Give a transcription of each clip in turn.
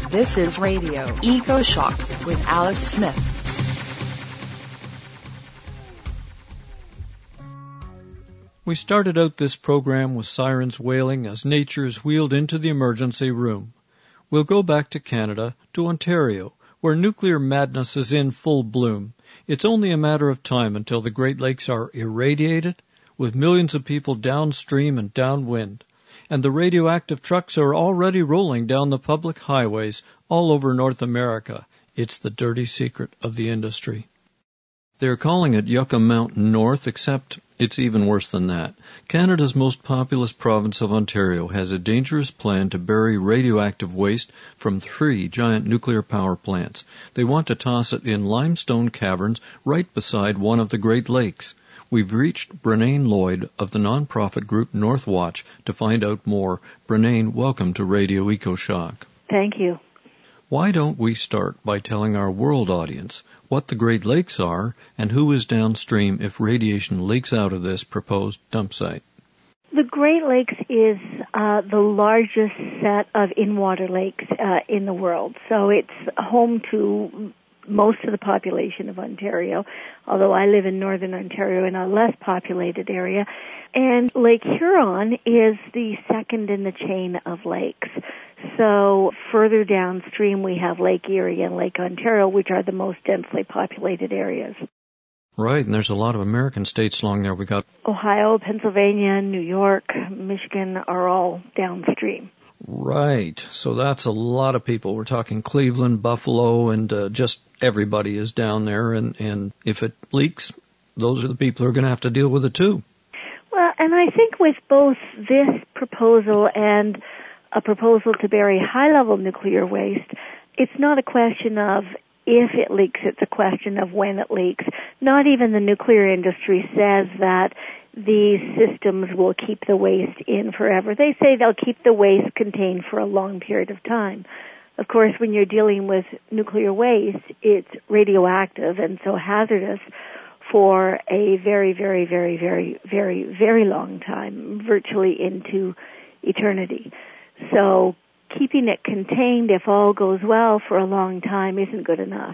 This is Radio Eco Shock with Alex Smith. We started out this program with sirens wailing as nature is wheeled into the emergency room. We'll go back to Canada, to Ontario, where nuclear madness is in full bloom. It's only a matter of time until the Great Lakes are irradiated, with millions of people downstream and downwind. And the radioactive trucks are already rolling down the public highways all over North America. It's the dirty secret of the industry. They're calling it Yucca Mountain North, except it's even worse than that. Canada's most populous province of Ontario has a dangerous plan to bury radioactive waste from 3 giant nuclear power plants. They want to toss it in limestone caverns right beside one of the Great Lakes. We've reached Brenane Lloyd of the nonprofit group Northwatch to find out more. Brenane, welcome to Radio EcoShock. Thank you. Why don't we start by telling our world audience what the Great Lakes are and who is downstream if radiation leaks out of this proposed dump site? The Great Lakes is the largest set of in-water lakes in the world. So it's home to most of the population of Ontario, although I live in northern Ontario in a less populated area. And Lake Huron is the second in the chain of lakes. So further downstream we have Lake Erie and Lake Ontario, which are the most densely populated areas. Right, and there's a lot of American states along there. We got Ohio, Pennsylvania, New York, Michigan are all downstream. Right, so that's a lot of people. We're talking Cleveland, Buffalo, and just everybody is down there. And if it leaks, those are the people who are going to have to deal with it too. Well, and I think with both this proposal and a proposal to bury high-level nuclear waste, it's not a question of if it leaks, it's a question of when it leaks. Not even the nuclear industry says that these systems will keep the waste in forever. They say they'll keep the waste contained for a long period of time. Of course, when you're dealing with nuclear waste, it's radioactive and so hazardous for a very, very, very, very, very, very long time, virtually into eternity. So keeping it contained, if all goes well, for a long time isn't good enough.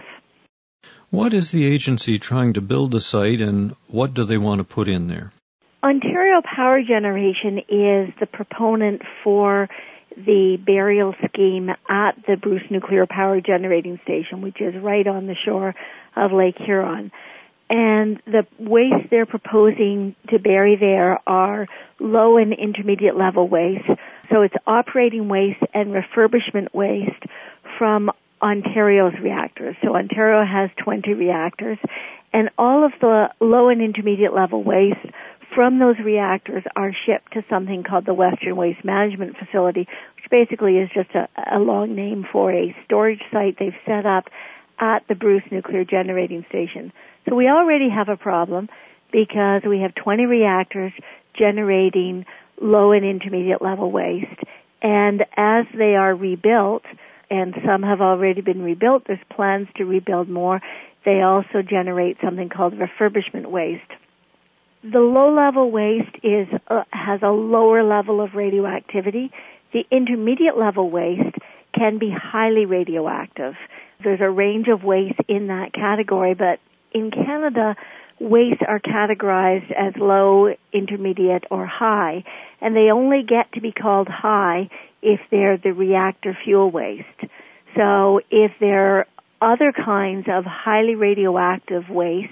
What is the agency trying to build the site, and what do they want to put in there? Ontario Power Generation is the proponent for the burial scheme at the Bruce Nuclear Power Generating Station, which is right on the shore of Lake Huron. And the waste they're proposing to bury there are low and intermediate level waste. So it's operating waste and refurbishment waste from Ontario's reactors. So Ontario has 20 reactors, and all of the low and intermediate level waste from those reactors are shipped to something called the Western Waste Management Facility, which basically is just a long name for a storage site they've set up at the Bruce Nuclear Generating Station. So we already have a problem because we have 20 reactors generating low and intermediate level waste. And as they are rebuilt, and some have already been rebuilt, there's plans to rebuild more, they also generate something called refurbishment waste. The low-level waste has a lower level of radioactivity. The intermediate-level waste can be highly radioactive. There's a range of waste in that category, but in Canada, wastes are categorized as low, intermediate, or high, and they only get to be called high if they're the reactor fuel waste. So if there are other kinds of highly radioactive waste,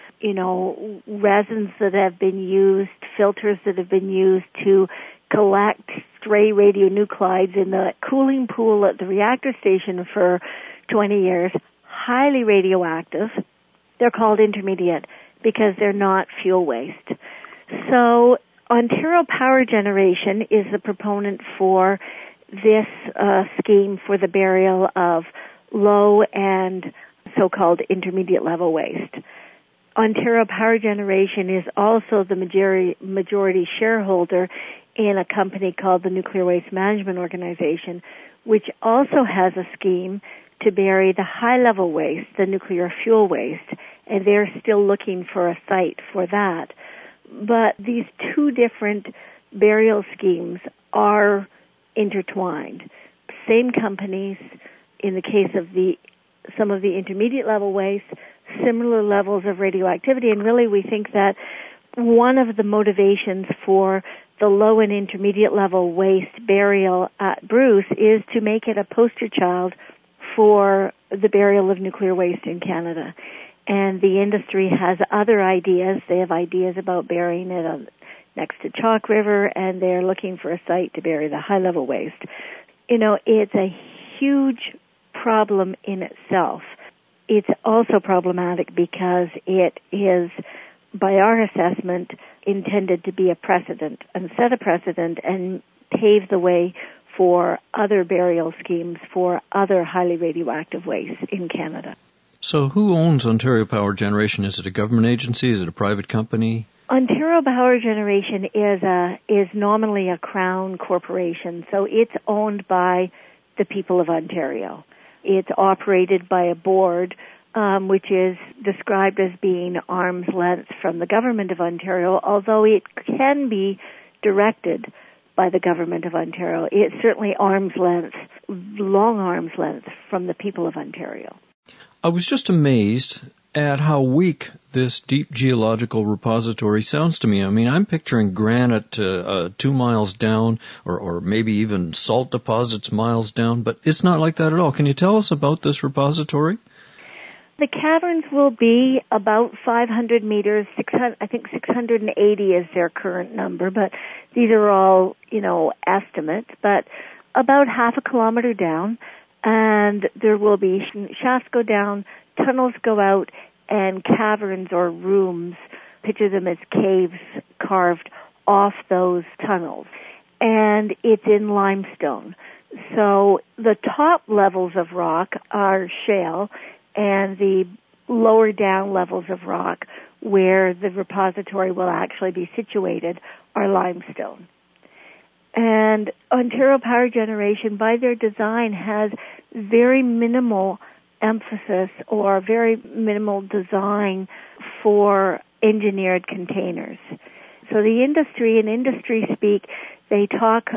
resins that have been used, filters that have been used to collect stray radionuclides in the cooling pool at the reactor station for 20 years, highly radioactive, they're called intermediate because they're not fuel waste. So Ontario Power Generation is the proponent for this scheme for the burial of low and so-called intermediate level waste. Ontario Power Generation is also the majority shareholder in a company called the Nuclear Waste Management Organization, which also has a scheme to bury the high-level waste, the nuclear fuel waste, and they're still looking for a site for that. But these two different burial schemes are intertwined. Same companies, in the case of some of the intermediate level waste, similar levels of radioactivity. And really we think that one of the motivations for the low and intermediate level waste burial at Bruce is to make it a poster child for the burial of nuclear waste in Canada. And the industry has other ideas. They have ideas about burying it next to Chalk River, and they're looking for a site to bury the high-level waste. It's a huge problem in itself. It's also problematic because it is, by our assessment, intended to be a precedent and set a precedent and pave the way for other burial schemes for other highly radioactive waste in Canada. So who owns Ontario Power Generation? Is it a government agency? Is it a private company? Ontario Power Generation is nominally a Crown corporation, so it's owned by the people of Ontario. It's operated by a board, which is described as being arm's length from the government of Ontario, although it can be directed by the government of Ontario. It's certainly long arm's length from the people of Ontario. I was just amazed at how weak this deep geological repository sounds to me. I mean, I'm picturing granite 2 miles down or maybe even salt deposits miles down, but it's not like that at all. Can you tell us about this repository? The caverns will be about 500 meters, 680 is their current number, but these are all, estimates, but about half a kilometer down, and there will be shafts go down, tunnels go out, and caverns or rooms, picture them as caves carved off those tunnels. And it's in limestone. So the top levels of rock are shale, and the lower down levels of rock where the repository will actually be situated are limestone. And Ontario Power Generation, by their design, has very minimal emphasis or very minimal design for engineered containers. So the industry, in industry speak, they talk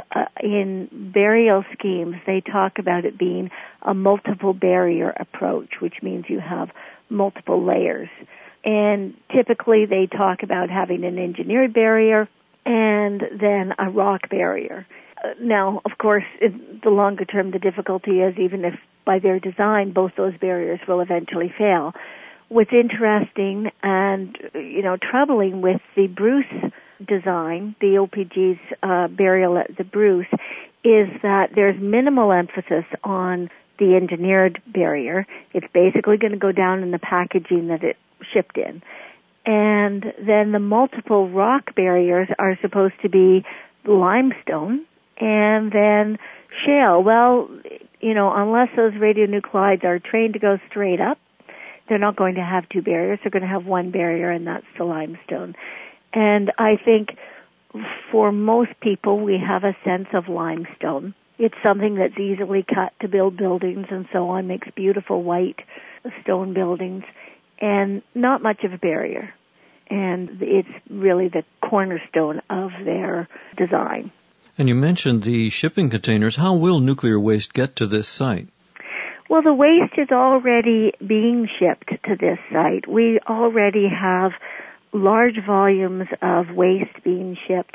in burial schemes, they talk about it being a multiple barrier approach, which means you have multiple layers. And typically they talk about having an engineered barrier and then a rock barrier. Now, of course, in the longer term, the difficulty is even if by their design both those barriers will eventually fail. What's interesting and, troubling with the Bruce design, the OPG's burial at the Bruce, is that there's minimal emphasis on the engineered barrier. It's basically going to go down in the packaging that it shipped in. And then the multiple rock barriers are supposed to be limestone and then shale. Well, unless those radionuclides are trained to go straight up, they're not going to have two barriers. They're going to have one barrier, and that's the limestone. And I think for most people, we have a sense of limestone. It's something that's easily cut to build buildings and so on, makes beautiful white stone buildings, and not much of a barrier. And it's really the cornerstone of their design. And you mentioned the shipping containers. How will nuclear waste get to this site? Well, the waste is already being shipped to this site. We already have large volumes of waste being shipped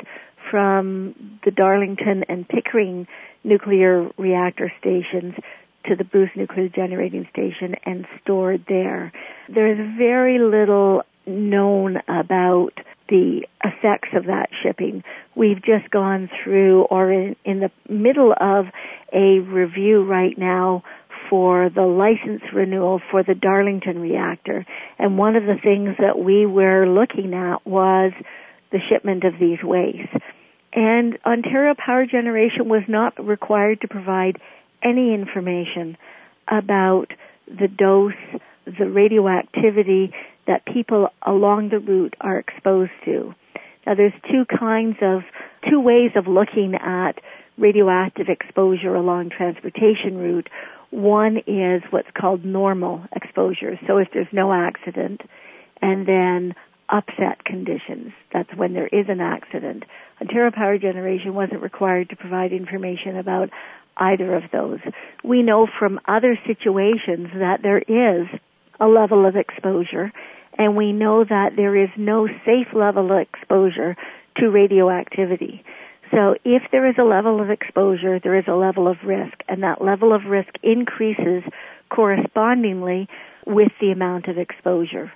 from the Darlington and Pickering nuclear reactor stations to the Bruce Nuclear Generating Station and stored there. There's very little known about the effects of that shipping. We've just gone through or in the middle of a review right now for the license renewal for the Darlington reactor. And one of the things that we were looking at was the shipment of these wastes. And Ontario Power Generation was not required to provide any information about the dose, the radioactivity that people along the route are exposed to. Now there's two ways of looking at radioactive exposure along transportation route. One is what's called normal exposure. So if there's no accident, and then upset conditions, that's when there is an accident. Ontario Power Generation wasn't required to provide information about either of those. We know from other situations that there is a level of exposure, and we know that there is no safe level of exposure to radioactivity. So if there is a level of exposure, there is a level of risk, and that level of risk increases correspondingly with the amount of exposure.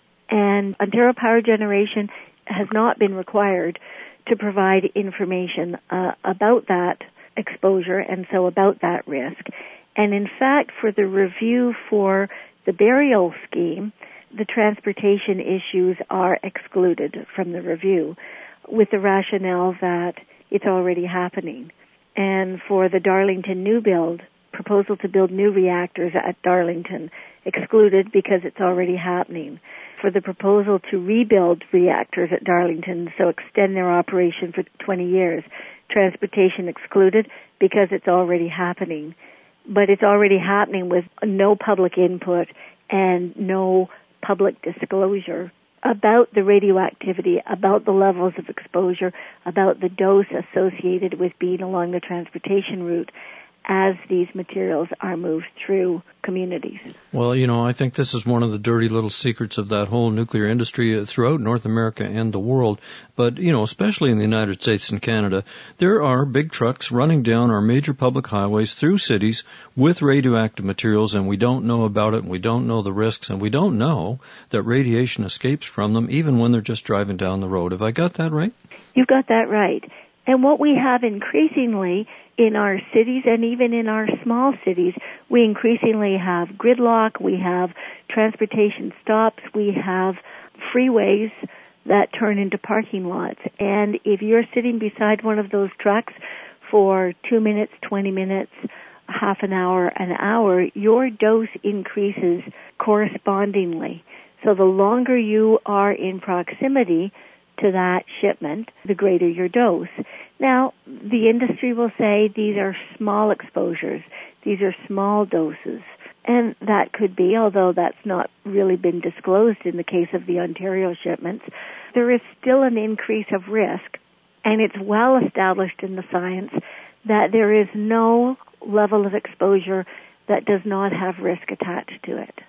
And Ontario Power Generation has not been required to provide information about that exposure and so about that risk. And in fact, for the review for the burial scheme, the transportation issues are excluded from the review with the rationale that it's already happening. And for the Darlington new build, proposal to build new reactors at Darlington, excluded because it's already happening. For the proposal to rebuild reactors at Darlington, so extend their operation for 20 years, transportation excluded because it's already happening. But it's already happening with no public input and no public disclosure about the radioactivity, about the levels of exposure, about the dose associated with being along the transportation route as these materials are moved through communities. Well, I think this is one of the dirty little secrets of that whole nuclear industry throughout North America and the world. But, especially in the United States and Canada, there are big trucks running down our major public highways through cities with radioactive materials, and we don't know about it, and we don't know the risks, and we don't know that radiation escapes from them even when they're just driving down the road. Have I got that right? You've got that right. And what we have increasingly in our cities and even in our small cities, we increasingly have gridlock, we have transportation stops, we have freeways that turn into parking lots. And if you're sitting beside one of those trucks for 2 minutes, 20 minutes, half an hour, your dose increases correspondingly. So the longer you are in proximity to that shipment, the greater your dose. Now, the industry will say these are small exposures, these are small doses, and that could be, although that's not really been disclosed in the case of the Ontario shipments, there is still an increase of risk, and it's well established in the science that there is no level of exposure that does not have risk attached to it.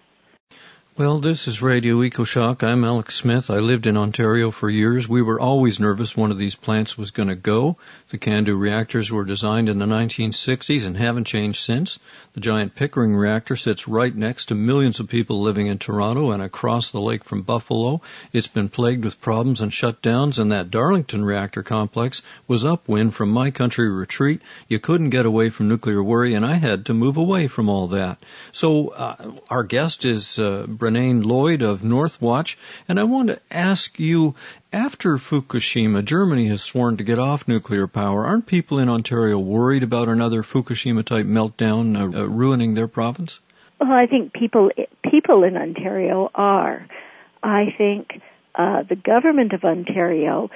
Well, this is Radio EcoShock. I'm Alex Smith. I lived in Ontario for years. We were always nervous one of these plants was going to go. The CANDU reactors were designed in the 1960s and haven't changed since. The giant Pickering reactor sits right next to millions of people living in Toronto and across the lake from Buffalo. It's been plagued with problems and shutdowns, and that Darlington reactor complex was upwind from my country retreat. You couldn't get away from nuclear worry, and I had to move away from all that. So our guest is Brennan Lloyd of Northwatch, and I want to ask you, after Fukushima, Germany has sworn to get off nuclear power. Aren't people in Ontario worried about another Fukushima-type meltdown ruining their province? Well, I think people in Ontario are. I think the government of Ontario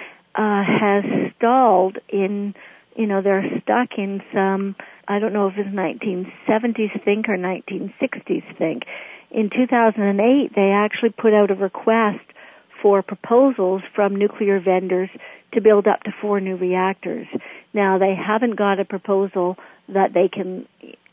has stalled in, they're stuck in some, I don't know if it's 1970s think or 1960s think. In 2008, they actually put out a request for proposals from nuclear vendors to build up to 4 new reactors. Now, they haven't got a proposal that they can,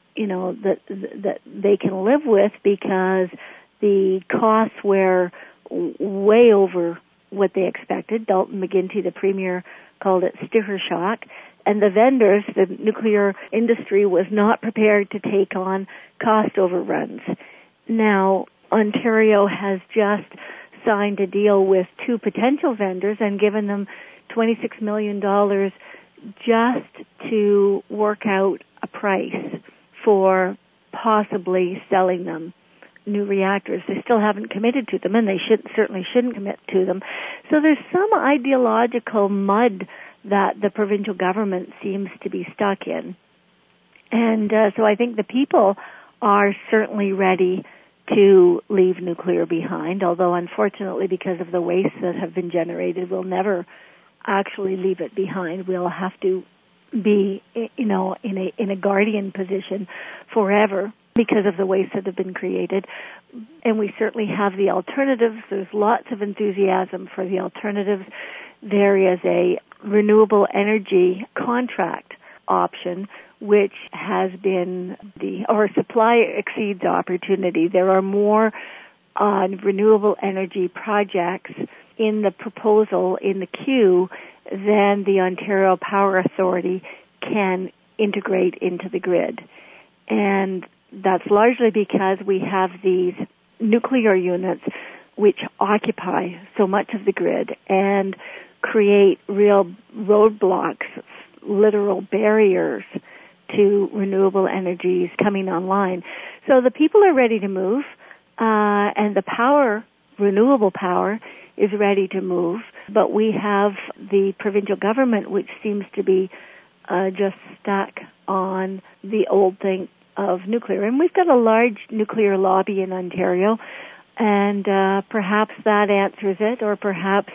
that they can live with because the costs were way over what they expected. Dalton McGuinty, the premier, called it sticker shock. And the vendors, the nuclear industry, was not prepared to take on cost overruns. Now, Ontario has just signed a deal with 2 potential vendors and given them $26 million just to work out a price for possibly selling them new reactors. They still haven't committed to them, and they certainly shouldn't commit to them. So there's some ideological mud that the provincial government seems to be stuck in. And so I think the people are certainly ready to leave nuclear behind, although unfortunately because of the wastes that have been generated, we'll never actually leave it behind. We'll have to be, in a guardian position forever because of the wastes that have been created. And we certainly have the alternatives. There's lots of enthusiasm for the alternatives. There is a renewable energy contract option which has been supply exceeds opportunity. There are more renewable energy projects in the proposal, in the queue, than the Ontario Power Authority can integrate into the grid. And that's largely because we have these nuclear units which occupy so much of the grid and create real roadblocks, literal barriers to renewable energies coming online. So the people are ready to move, and the power, renewable power, is ready to move, but we have the provincial government which seems to be just stuck on the old thing of nuclear. And we've got a large nuclear lobby in Ontario, and perhaps that answers it, or perhaps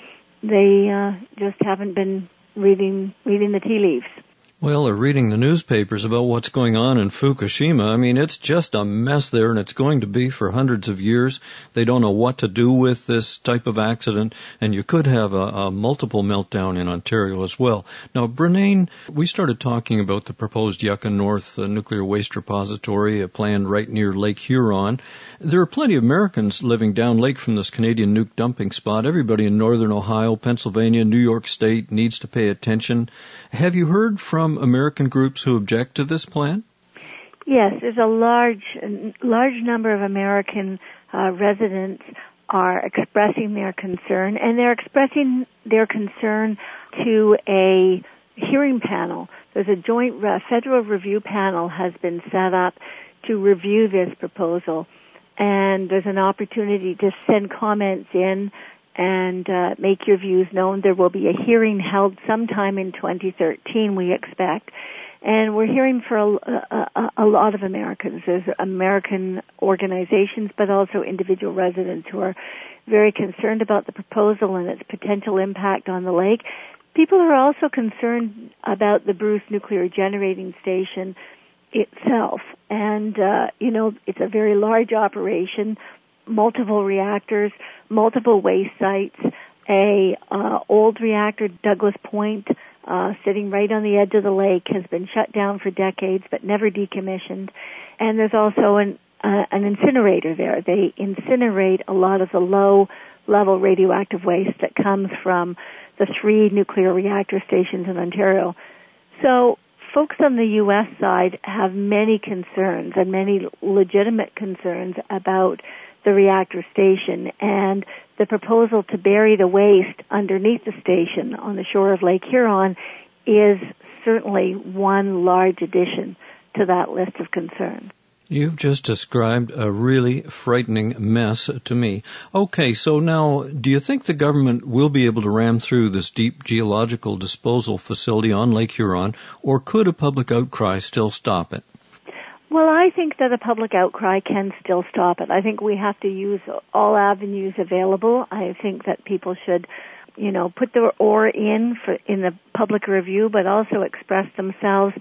they just haven't been reading the tea leaves. Well, or reading the newspapers about what's going on in Fukushima. I mean, it's just a mess there, and it's going to be for hundreds of years. They don't know what to do with this type of accident, and you could have a multiple meltdown in Ontario as well. Now, Brenane, we started talking about the proposed Yucca North nuclear waste repository planned right near Lake Huron. There are plenty of Americans living down lake from this Canadian nuke dumping spot. Everybody in northern Ohio, Pennsylvania, New York State needs to pay attention. Have you heard from American groups who object to this plan? Yes, there's a large number of American residents are expressing their concern, and they're expressing their concern to a hearing panel. There's a joint federal review panel has been set up to review this proposal, and there's an opportunity to send comments in and make your views known. There will be a hearing held sometime in 2013, we expect. And we're hearing for a lot of Americans. There's American organizations, but also individual residents who are very concerned about the proposal and its potential impact on the lake. People are also concerned about the Bruce Nuclear Generating Station itself. And, it's a very large operation, multiple reactors, multiple waste sites, a old reactor, Douglas Point, sitting right on the edge of the lake, has been shut down for decades but never decommissioned. And there's also an incinerator there. They incinerate a lot of the low-level radioactive waste that comes from the 3 nuclear reactor stations in Ontario. So folks on the U.S. side have many concerns, and many legitimate concerns about the reactor station, and the proposal to bury the waste underneath the station on the shore of Lake Huron is certainly one large addition to that list of concerns. You've just described a really frightening mess to me. Okay, so now, do you think the government will be able to ram through this deep geological disposal facility on Lake Huron, or could a public outcry still stop it? Well, I think that a public outcry can still stop it. I think we have to use all avenues available. I think that people should, put their oar in the public review, but also express themselves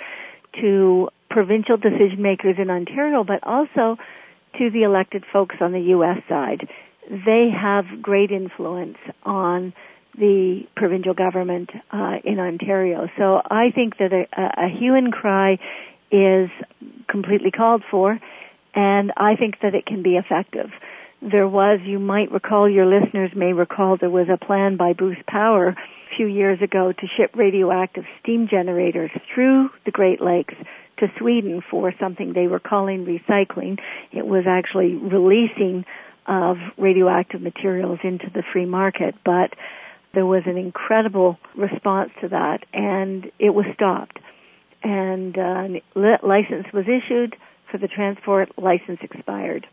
to provincial decision makers in Ontario, but also to the elected folks on the U.S. side. They have great influence on the provincial government in Ontario. So I think that a hue and cry is completely called for, and I think that it can be effective. There was, you might recall, your listeners may recall, there was a plan by Bruce Power a few years ago to ship radioactive steam generators through the Great Lakes to Sweden for something they were calling recycling. It was actually releasing of radioactive materials into the free market, but there was an incredible response to that, and it was stopped. And license was issued for the transport, license expired.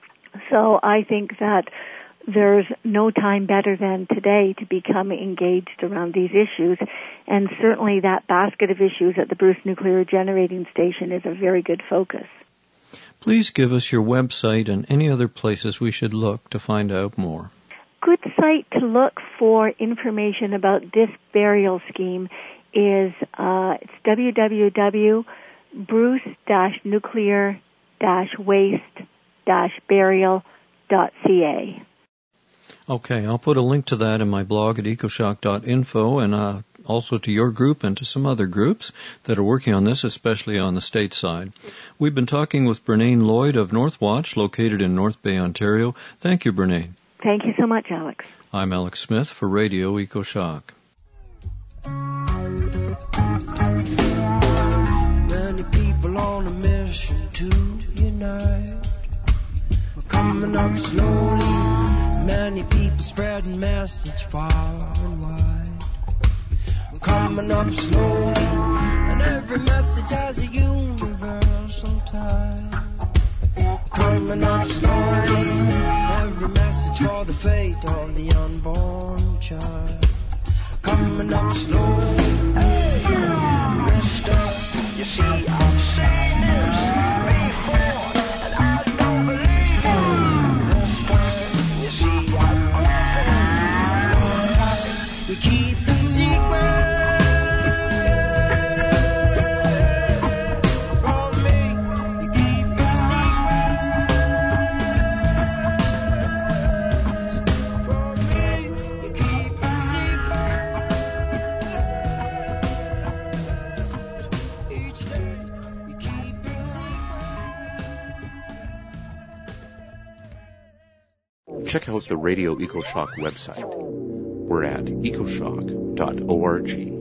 So I think that there's no time better than today to become engaged around these issues, and certainly that basket of issues at the Bruce Nuclear Generating Station is a very good focus. Please give us your website and any other places we should look to find out more. Good site to look for information about this burial scheme is it's www.bruce-nuclear-waste-burial.ca. Okay, I'll put a link to that in my blog at ecoshock.info, and also to your group and to some other groups that are working on this, especially on the state side. We've been talking with Bernane Lloyd of Northwatch, located in North Bay, Ontario. Thank you, Bernane. Thank you so much, Alex. I'm Alex Smith for Radio EcoShock. Many people on a mission to unite. We're coming up slowly. Many people spreading message far and wide. We're coming up slowly, and every message has a universal tie. Coming up slowly, every message for the fate of the unborn child. Coming up slowly, mister, you see I've seen this before, and I don't believe it. Mister, you see I'm open, we keep it secret. Check out the Radio EcoShock website. We're at ecoshock.org.